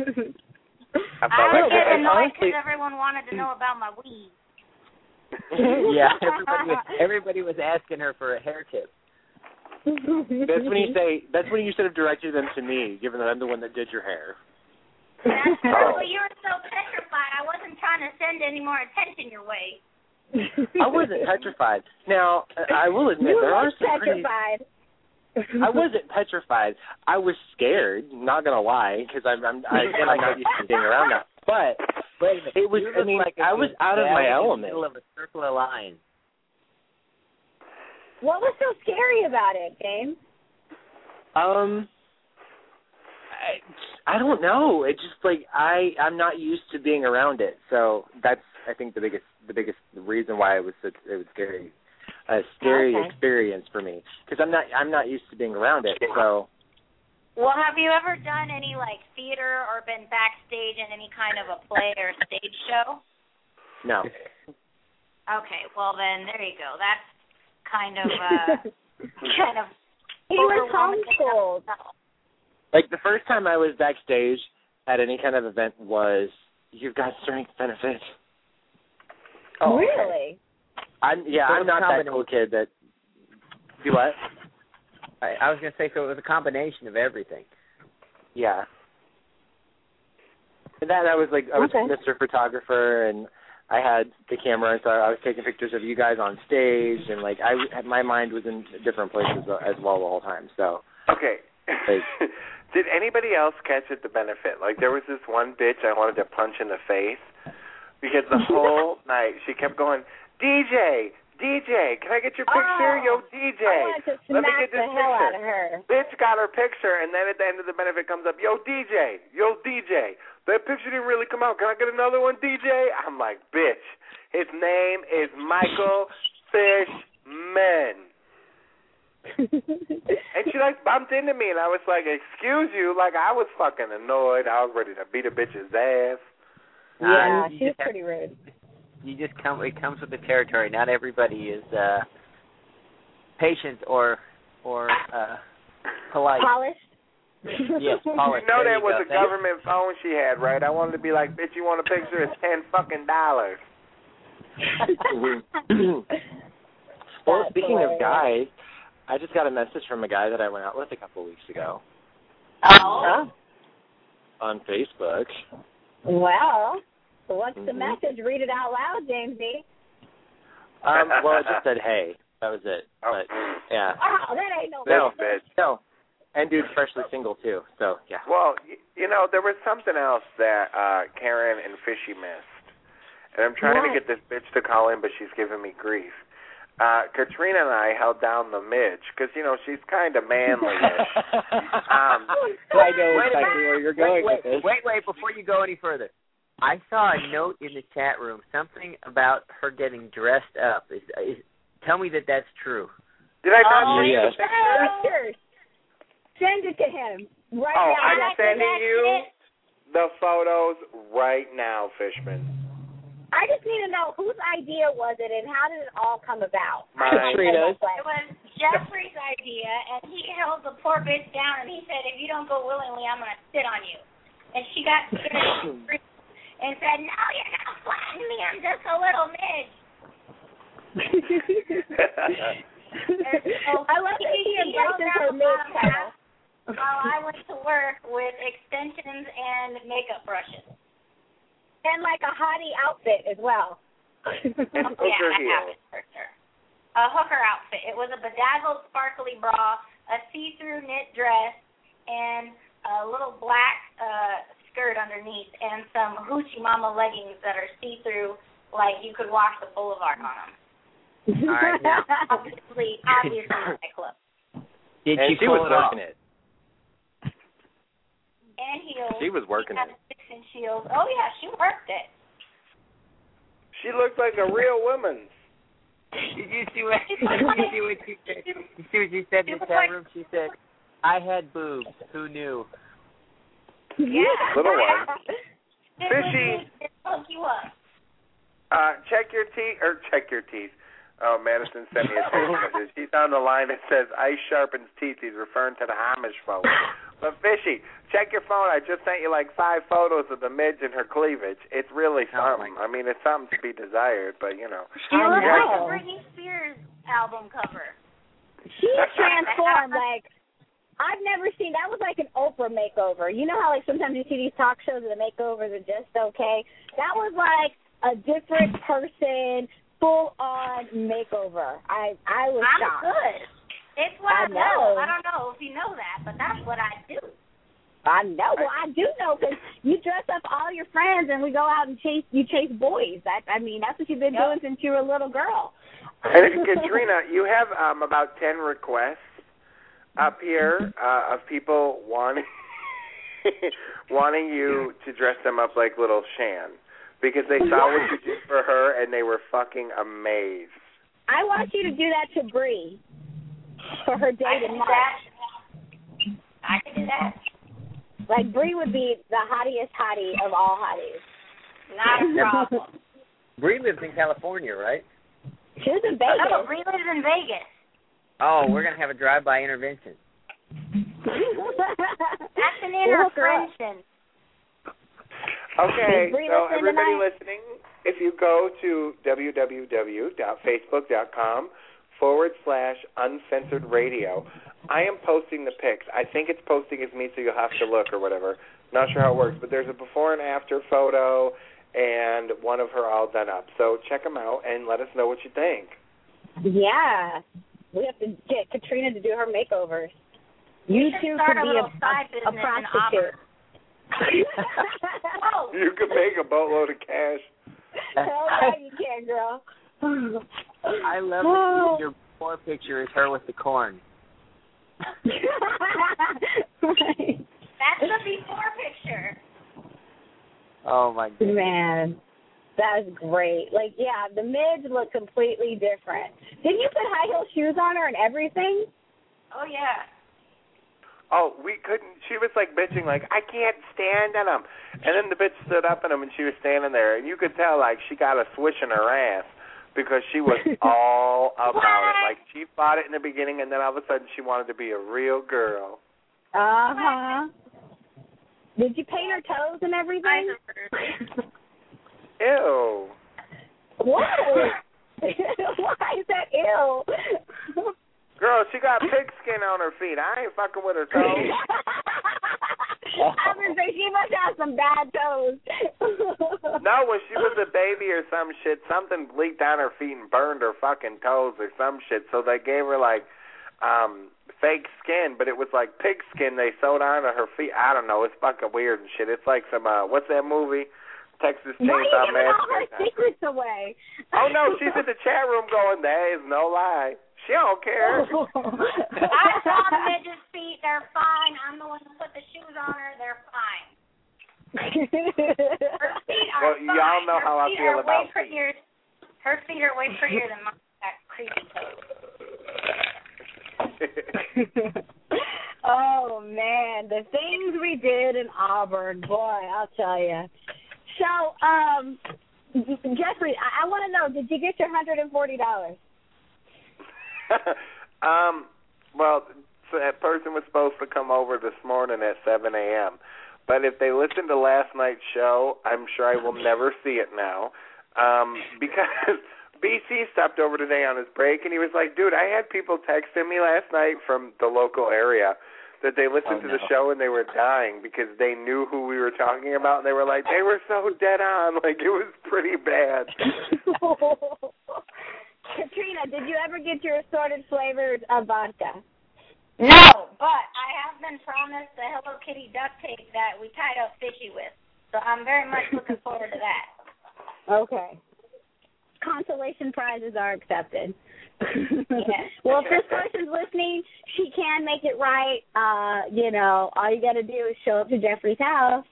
was getting annoyed because everyone wanted to know about my weed. Yeah, everybody was asking her for a hair tip. That's when you should have directed them to me, given that I'm the one that did your hair. That's true, but you were so petrified. I wasn't trying to send any more attention your way. I wasn't petrified. Now, I will admit there are some petrified. I wasn't petrified. I was scared. Not gonna lie, because I'm not used to being around that. But wait a minute, it was. I mean, I was out of my element. In the middle of a circle of lines. What was so scary about it, James? I don't know. It's just like I'm not used to being around it, so that's I think the biggest reason why it was scary. A scary experience for me because I'm not used to being around it. So. Well, have you ever done any like theater or been backstage in any kind of a play or stage show? No. Okay, well then there you go. That's kind of He was homeschooled. Like the first time I was backstage at any kind of event was You've Got Strength benefit. Oh, really? I'm not that cool kid that. Do what? I was going to say, so it was a combination of everything. Yeah. And then I was Mr. Photographer, and I had the camera, so I was taking pictures of you guys on stage, and like my mind was in different places as well the whole time. So. Okay. Did anybody else catch at the benefit? Like there was this one bitch I wanted to punch in the face because the whole night she kept going, DJ, can I get your picture? Yo, DJ, let me get this the hell picture. Out of her. Bitch got her picture, and then at the end of the benefit comes up, yo, DJ, that picture didn't really come out. Can I get another one, DJ? I'm like, bitch, his name is Michael Fishman. And she bumped into me, and I was like, excuse you, like I was fucking annoyed. I was ready to beat a bitch's ass. Yeah, she's pretty rude. It comes with the territory. Not everybody is patient or polite. Polished? Yes, Paula, You know there that you was go. a government phone she had, right? I wanted to be like, bitch, you want a picture? It's $10 fucking. Well, speaking of guys, I just got a message from a guy that I went out with a couple weeks ago. Oh. On Facebook. Well, what's the message? Read it out loud, Jamesy. Well, it just said, hey. That was it. But, yeah. Oh, that ain't no bitch. No. And dude's freshly single, too. So, yeah. Well, you know, there was something else that Karen and Fishy missed. And I'm trying to get this bitch to call in, but she's giving me grief. Katrina and I held down the midge because, you know, she's kind of manly-ish. I know exactly where you're going with this. Wait, before you go any further. I saw a note in the chat room, something about her getting dressed up. Tell me that that's true. Did I not see yes. the picture? Send it to him right Oh, now. I'm sending you the photos right now, Fishman. I just need to know whose idea was it and how did it all come about? Katrina's. It was Jeffrey's idea, and he held the poor bitch down, and he said, if you don't go willingly, I'm going to sit on you. And she got scared and said, no, you're going to flatten me. I'm just a little midge. I like that he embraces her midge. While I went to work with extensions and makeup brushes. And like a hottie outfit as well. And Yeah, hooker I have heels. it for sure. A hooker outfit. It was a bedazzled, sparkly bra, a see-through knit dress, and a little black skirt underneath, and some Hoochie Mama leggings that are see-through, like you could walk the boulevard on them. All right, now. Obviously, my club. Did And she she was pull it off? working it. And heels. She was working She had it. 6-inch heels. Oh, yeah, she worked it. She looked like a real woman. Did you see what she said? You see what she said in the chat room? She said, I had boobs. Who knew? Yeah. Little one. It Fishy. It hook you up. Check your teeth. Oh, Madison sent me a text message. He's on the line that says ice sharpens teeth. He's referring to the Amish folk. But Fishy, check your phone. I just sent you like 5 photos of the midge and her cleavage. It's really something. I mean, it's something to be desired, but you know. She looks like a Britney Spears album cover. She's transformed. Like, I've never seen, that was like an Oprah makeover. You know how like sometimes you see these talk shows and the makeovers are just okay? That was like a different person, full-on makeover. I was shocked. I'm good. It's what I know. I don't know if you know that, but that's what I do. I know. Well, I do know because you dress up all your friends and we go out and chase boys. That's what you've been doing since you were a little girl. And Katrina, you have about 10 requests up here of people wanting you to dress them up like little Shan because they saw what you did for her and they were fucking amazed. I want you to do that to Bree for her date in March. I can do that. Like, Bree would be the hottiest hottie of all hotties. Not a problem. Bree lives in California, right? She was in Vegas. No, Bree lives in Vegas. Oh, we're going to have a drive-by intervention. That's an intervention. Okay, Bree so listening everybody tonight? listening, if you go to www.facebook.com/uncensored radio, I am posting the pics. I think it's posting as me, so you'll have to look or whatever. Not sure how it works, but there's a before and after photo and one of her all done up. So check them out and let us know what you think. Yeah. We have to get Katrina to do her makeovers. You two could be a prostitute. You could make a boatload of cash. Hell yeah, you can, girl. I love that your before picture is her with the corn. Right. That's the before picture. Oh, my goodness. Man, that was great. Like, yeah, the mids look completely different. Didn't you put high heel shoes on her and everything? Oh, yeah. Oh, we couldn't. She was like bitching, like, I can't stand in them. And then the bitch stood up in them and she was standing there. And you could tell, like, she got a swish in her ass because she was all about it. Like, she fought it in the beginning and then all of a sudden she wanted to be a real girl. Uh-huh. Did you paint her toes and everything? Ew. Whoa. Why is that ew? Girl, she got pig skin on her feet. I ain't fucking with her toes. I was gonna say she must have some bad toes. No, when she was a baby or some shit, something leaked down her feet and burned her fucking toes or some shit. So they gave her like fake skin, but it was like pig skin they sewed onto her feet. I don't know. It's fucking weird and shit. It's like some what's that movie? Texas Chainsaw Massacre. Why are you giving all her secrets away? Oh no, she's in the chat room going, "That is no lie." She don't care. I saw the midget's feet. They're fine. I'm the one who put the shoes on her. They're fine. Her feet are well, fine. y'all know how I feel about feet. Her feet are way prettier than mine. That creepy toes. Oh, man. The things we did in Auburn. Boy, I'll tell you. So, Jeffrey, I want to know, did you get your $140? Well, so that person was supposed to come over this morning at 7 a.m. But if they listened to last night's show, I'm sure I will never see it now. Because BC stopped over today on his break, and he was like, dude, I had people texting me last night from the local area that they listened to the show and they were dying because they knew who we were talking about, and they were like, they were so dead on. Like, it was pretty bad. Katrina, did you ever get your assorted flavors of vodka? No, but I have been promised the Hello Kitty duct tape that we tied up Fishy with. So I'm very much looking forward to that. Okay. Consolation prizes are accepted. Yeah. Well, if this person's listening, she can make it right. All you got to do is show up to Jeffrey's house.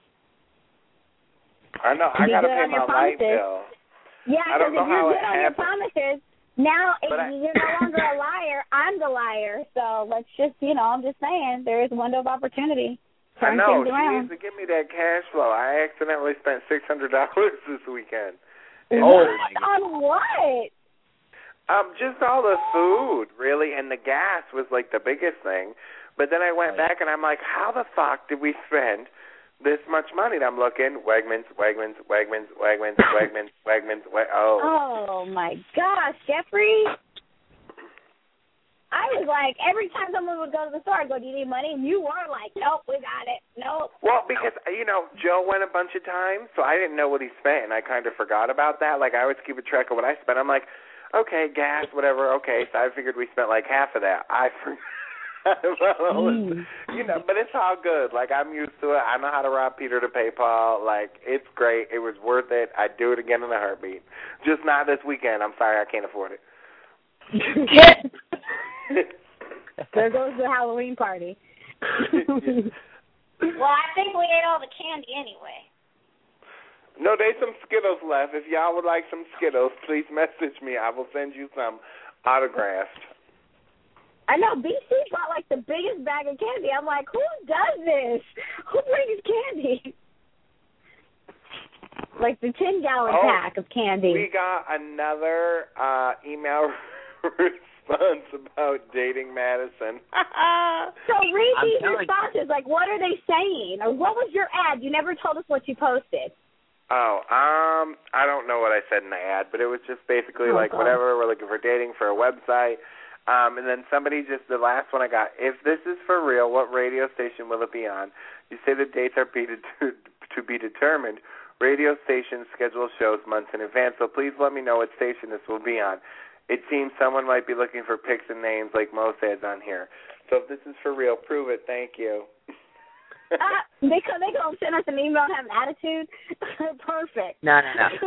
I know. I got to pay my light bill. Yeah, I don't know how it on your promises. Now, if you're no longer a liar, I'm the liar. So let's just, I'm just saying, there is a window of opportunity. I know. She needs to give me that cash flow. I accidentally spent $600 this weekend. On what? Just all the food, really, and the gas was like the biggest thing. But then I went back and I'm like, how the fuck did we spend this much money? And I'm looking, Wegmans. Oh my gosh, Jeffrey. I was like, every time someone would go to the store, I'd go, do you need money? And you were like, nope, we got it. Nope. Well, because, Joe went a bunch of times, so I didn't know what he spent, and I kind of forgot about that. Like, I always keep a track of what I spent. I'm like, okay, gas, whatever, okay. So I figured we spent like half of that. I forgot about all this. But it's all good. Like, I'm used to it. I know how to rob Peter to pay Paul. Like, it's great. It was worth it. I'd do it again in a heartbeat. Just not this weekend. I'm sorry, I can't afford it. There goes the Halloween party. Well, I think we ate all the candy anyway. No, there's some Skittles left. If y'all would like some Skittles, please message me. I will send you some autographed. I know, BC bought like the biggest bag of candy. I'm like, who does this? Who brings candy? Like the 10-gallon pack of candy. We got another email response about dating Madison. So read these responses. Like, what are they saying? Or what was your ad? You never told us what you posted. I don't know what I said in the ad, but it was just basically whatever, we're looking for dating for a website. And then somebody the last one I got, if this is for real, what radio station will it be on? You say the dates are to be determined. Radio stations schedule shows months in advance, so please let me know what station this will be on. It seems someone might be looking for pics and names like Mo says on here. So if this is for real, prove it. Thank you. They gonna send us an email and have an attitude? Perfect. No.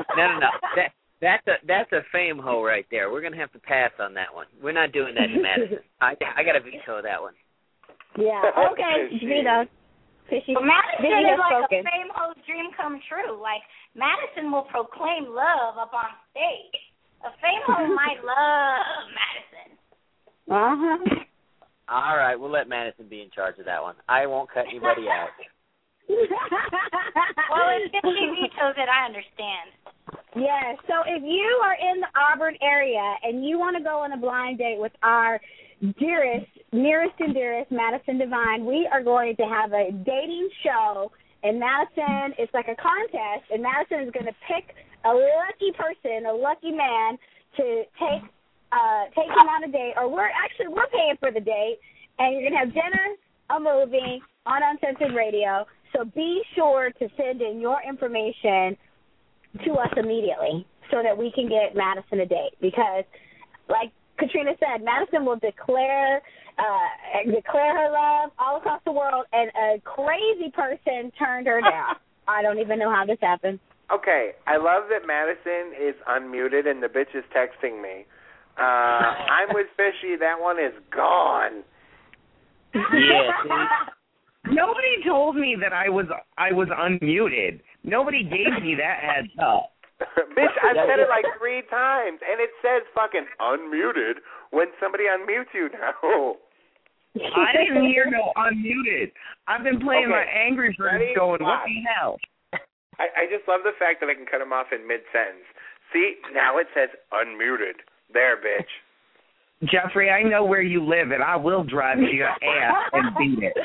That's a fame hole right there. We're gonna have to pass on that one. We're not doing that to Madison. I got to veto that one. Yeah. Okay. Veto. Well, Madison is like a fame hoe's dream come true. Like, Madison will proclaim love up on stage. A fame hoe might love Madison. Uh-huh. All right, we'll let Madison be in charge of that one. I won't cut anybody out. Well, if she vetoes it, I understand. Yeah, so if you are in the Auburn area and you want to go on a blind date with our nearest and dearest, Madison Devine, we are going to have a dating show in Madison. It's like a contest, and Madison is going to pick a lucky person, a lucky man, to take him on a date, or we're paying for the date, and you're going to have dinner, a movie, on Uncensored Radio. So be sure to send in your information to us immediately so that we can get Madison a date. Because, like Katrina said, Madison will declare her love all across the world, and a crazy person turned her down. I don't even know how this happened. Okay, I love that Madison is unmuted and the bitch is texting me. I'm with Fishy. That one is gone. Yeah. Nobody told me that I was unmuted. Nobody gave me that heads up. Bitch, I've said it like 3 times, and it says fucking unmuted when somebody unmutes you now. I didn't hear no unmuted. I've been playing my Angry Birds going, what the hell? I just love the fact that I can cut him off in mid-sentence. See, now it says unmuted. There, bitch. Jeffrey, I know where you live, and I will drive to your ass and beat it.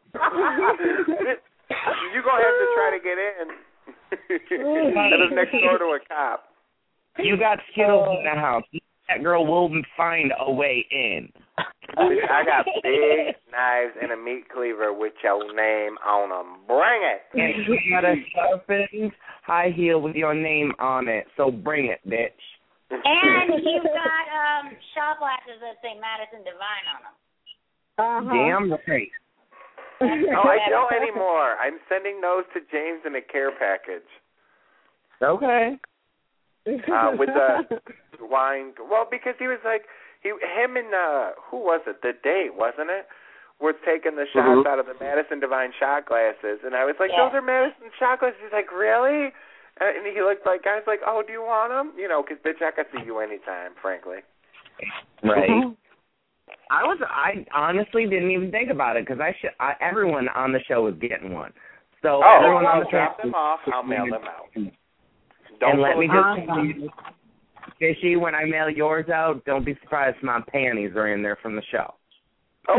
You're going to have to try to get in. That is next door to a cop. You got Skittles in the house. That girl will find a way in. I got big knives and a meat cleaver with your name on them. Bring it. And you got a sharpened high heel with your name on it, so bring it, bitch. And you've got shot glasses that say Madison Devine on them. Damn right. Oh, I don't anymore. I'm sending those to James in a care package. Okay. With the wine. Well, because he was like, him and, who was it? The date, wasn't it? Was taking the shots out of the Madison Devine shot glasses. And I was like, those are Madison shot glasses. He's like, really? And he looked like, I was like, oh, do you want them? You know, because, bitch, I can see you anytime, frankly. Right. I honestly didn't even think about it because everyone on the show was getting one. So everyone on the show. Drop them off. I'll mail them out. And let me just tell you, Fishy, when I mail yours out, don't be surprised my panties are in there from the show. Oh.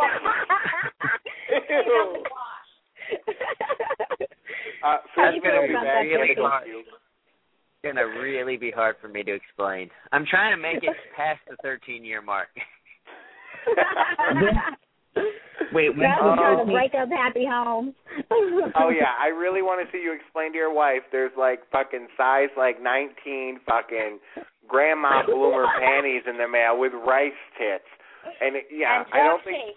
That's going to be really hard. It's going to really be hard for me to explain. I'm trying to make it past the 13-year mark. Wait, trying to break up happy homes. Oh yeah, I really want to see you explain to your wife. There's like fucking size like 19 fucking grandma bloomer panties in the mail with rice tits, and I don't think.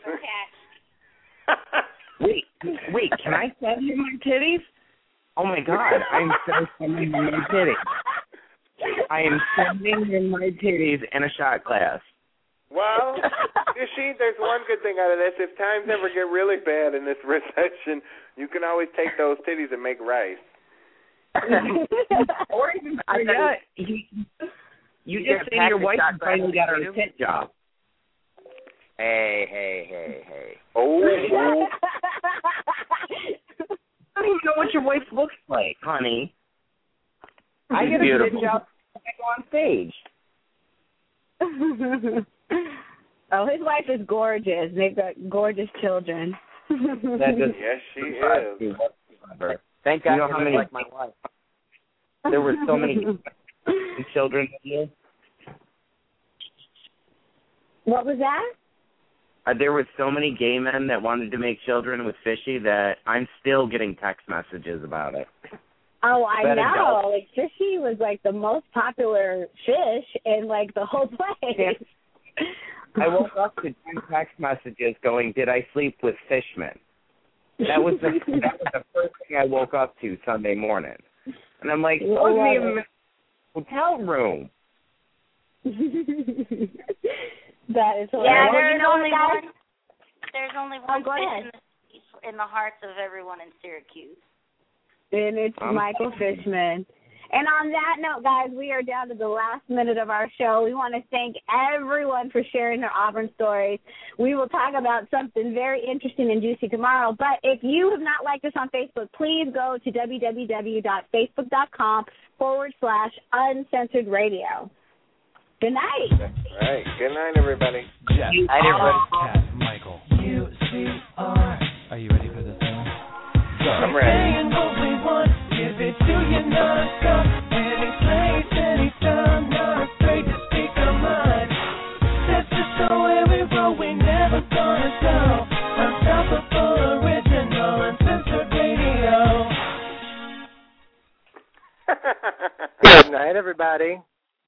Wait, can I send you my titties? Oh my God, I'm so sending you my titties. I am sending you my titties in a shot glass. Well, there's one good thing out of this. If times ever get really bad in this recession, you can always take those titties and make rice. Or even you just say to your wife you finally got her a tit job. Hey. Oh. I don't even know what your wife looks like, honey. I get a tit job when I go on stage. Oh, his wife is gorgeous. They've got gorgeous children. Yes, she is. Thank God how many like my wife. There were so many children here. What was that? There were so many gay men that wanted to make children with Fishy that I'm still getting text messages about it. Oh, I know. Like, Fishy was like the most popular fish in like the whole place. I woke up to 10 text messages going, "Did I sleep with Fishman?" That was the first thing I woke up to Sunday morning, and I'm like, "Wasn't even in the hotel room." That is hilarious. Yeah, there's only one fish in the hearts of everyone in Syracuse. And it's Michael Fishman. And on that note, guys, we are down to the last minute of our show. We want to thank everyone for sharing their Auburn stories. We will talk about something very interesting and juicy tomorrow. But if you have not liked us on Facebook, please go to www.facebook.com/uncensored radio. Good night. All right. Good night, everybody. Jeff. Good night, everybody. Cat Michael. UCR. Are you ready for this one? I'm ready. Saying what we want, give it to you non-stop. Any place, anytime, not afraid to speak our mind. That's just the way we roll, we never gonna stop. Unstoppable, original, uncensored radio. Good night, everybody.